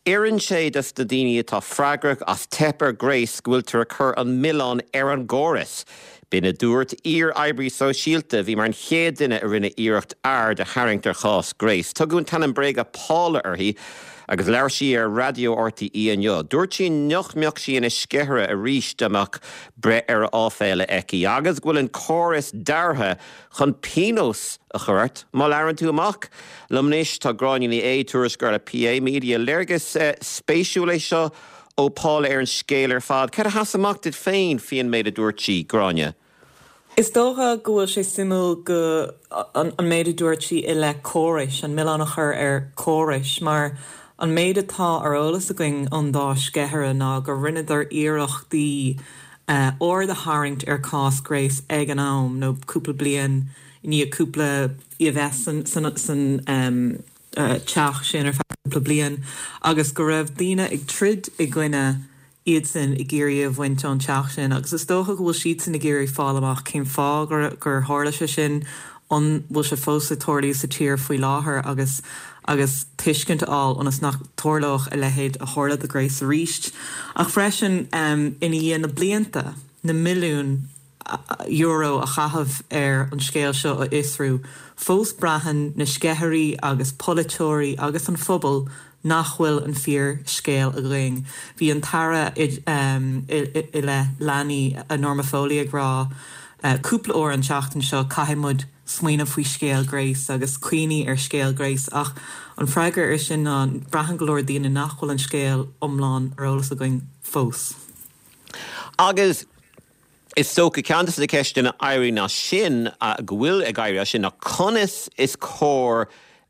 Iran sé das da daoine atá freagrach as tepper Grace go bhfuil tar chur an Milan ar an Góras. Bína dúirt Iabhraí so síalta bhí mar an chéad duine a rinne iirecht de Harrington chás Grace. Tugann tanan brega Pála arthaí agus leir sí ar radio RTE an dúirt sí neoch sí ina scéithre a ríis amach bre ar áféile eici. Agus bhfuil an córas dartha chun pinos a chuirt má learan tú amach. Lumnéis tá gráinne é tuairis gur a PA Media léirgus spéisiúil é seo ó Pála ar an scéal ar fad. Cead a has amach did féin fion méid a dúirt sí gráine? Is dócha gohfuil sé simú go an méid a dúirt sí i le córais, an Milánach ar córais, mar an méid atá ar ólas a going an dá sceithre ná go rinne ar iarachtaí or de Harringt ar cás Grace ag an am nó cúpla blian ní a cúpla i bheith san teach sin ar cúpla blian agus go raibh daoine ag trid i gcuine iad sin i géirí a bhaint an teach sin agus is dócha go bhfuil siad sin i géirí fáil amach cén fá gur hála se sin an bhfuil se fós a tóirlaí sa tír faoi láthair agus tuiscint all onas nach torloch a lehéid a hála de Grace ríist. Ach freisin ina dhéana na blianta na milliún euro a chahabh ar an scéal seo a isrú. Fós brahan na scéthirí agus politóirí agus an phobal nachhfuil an fear scéal a ring. Bhí an tara i le leanaí a normafólia grá cúpla ó an teachtain seo caiimid smaoine faoi scéal Grace agus cuioine ar scéal Grace ach an freigar ar sin an brahan golóir daoine nachhfuil an scéal omláin ar ólas a going fós. Agus is tóca ceantas le ceiste na éirí ná sin go bhfuil ag éirí sin na conas is cór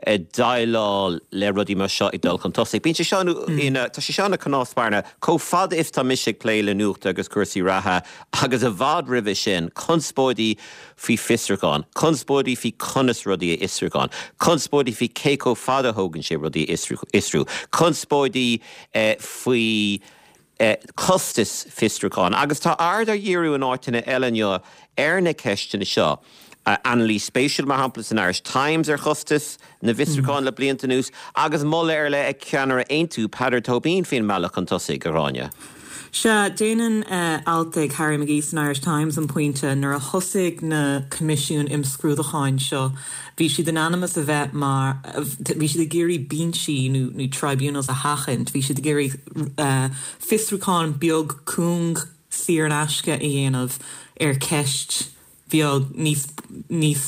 dailá le rudí mar seo I dul chun tosaigh. Bíonn sé seanú tá sé seanna canáspáirna có fad if tá misigh plé le nuacht agus cuasaí ratha agus a bhd ribh sin conspóidí fí fistragáin, conspóidí fí conas rudí a isrugáin, conspóidí fí céco fada thógann sé rudí isrú, conspóidí faoi costas fistragáin. Agus tá ard ar dhéirú an áitina eileanneo ar na ceistena seo. Annalise Spatial mar hampla san Irish Times ar chostas na fistragáin le blianta nús agus molla ar le ag ceanar aontú Peadar Tóibín fin meach an tosaigh go ráine. Se déanaan altaigh Harry McGee an Irish Times an pointe nar a thosaigh na comisiún imscrúdacháin seo. Bhí si den animas a bheith mar bhí si de géirí bínsí nó tribunals a hachant, bhí si de géirí fistragáin beag cúng sír an asce I dhéanamh ar ceist bheag níos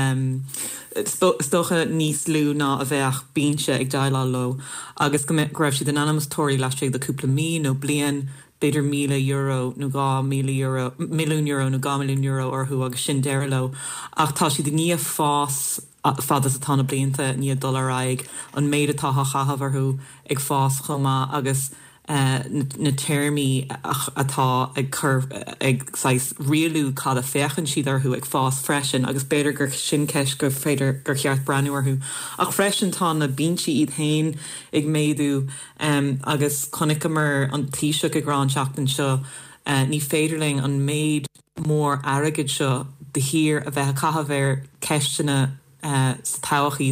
stocha níos lú ná a bheith bínse ag dailá lo agus go raibh si den animas tóirí leis de cúpla mí nó blian beidir €1,000,000 nó milliún euro nó €2,000,000 orthú agus sin deire lo ach tá si de ní fás fadas a tána blianta ní $1 aig an méid atá chahabh arthú ag fás chomá agus na termí atá ag curv ag sais rialú cad a fechan siad arthú ag fás freisin agus beidir gur sin ceis go féidir gur cheart breanú arthú ach freisin tá na bínsí iad hain ag méadú agus connicamar an tíiseach ag rán seachtain seo ní féidirling an méid mór airgid seo de hir a bheith cahabh ceistena sa táchaí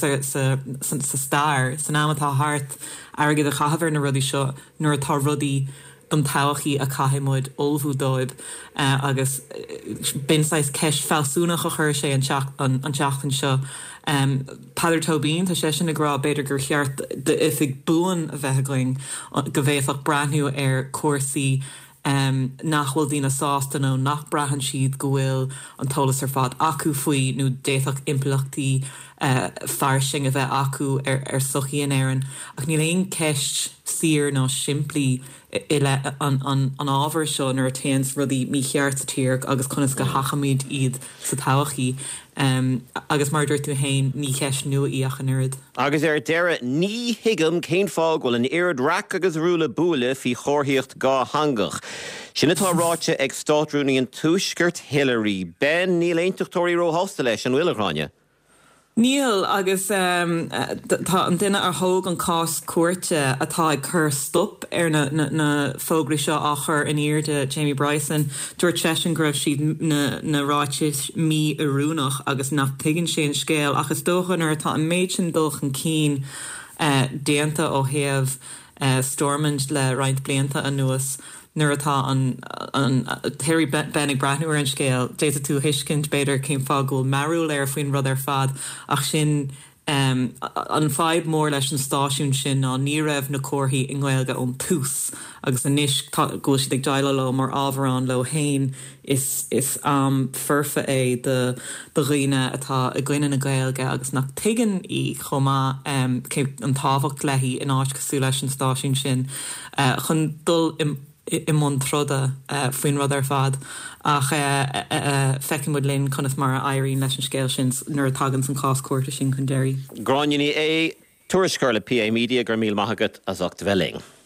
sa stair san amatá hart airgid a chahabhar na rudí seo nuair atá rudí don táchaí a caiimiid olbhú dóibh agus binsáis ceis felsúnach a chur sé an teachtain seo Peadar Tóibín tá sé sin nará beidir gur cheart de ifig buan a bheithgling go bhéadfach breathnú ar cuasaí nachhfuil dína sásta nó nach brahan siad go bhfuil an tolas ar fad acu faoi nó défach impleachtaí farsing a bheith acu ar sochiíon éireann ach ní léon ceist sir nó siimplí ile an ábhar seo nar taons rudí mí cheart sa tír agus conas go hachamid iad sa táchaí agus mar dúirt tú hain ní ceis nua íach an uird. Agus deire ní hiigem cén fág bhfuil an irid rac agus rúla búla fí chorthaíocht gá hangach. Sin atá ráite ag státrúnaí an túisgurt Hillary ben níl aontóirí ró hásta leis an bhuiile ráine. Níl agus tá an duine ar thóg an cás cuairte atá ag chur stop ar na fógraí seo a chur in iirde Jamie Bryson dúirt sesin go raibh siad na ráite mí arúnach agus nach tuigeann sé an scéal agus dóchan ar tá an méid sin dulchan cín déanta ó héamh Stormont le roiint blianta a nuas nuair atá an Harry Bennig Brathnú ar an scéal, déta tú hiiscint beidir céim fágóil marú léir faoin rud ar fad ach sin an fáid mór leis an stáisiún sin ná ní raibh na cóthaí in Gaeilge ón tús agus a níos go si ag deile le mar ábharán le hain is furfa é de riine atá a gcuine na Gaeilge agus nach tuigean í chomá an tábhacht leithí in áit cosú leis an stáisiún sin chun dul I món troda faoin rud ar fad ach fecin mud linn chunas mar éiríonn leis an scéil sin nuair tagann san cáscuirte sin chun déirí. Gráinní é tuairisceir le PA Media gur míl maithagat as 8 bheling.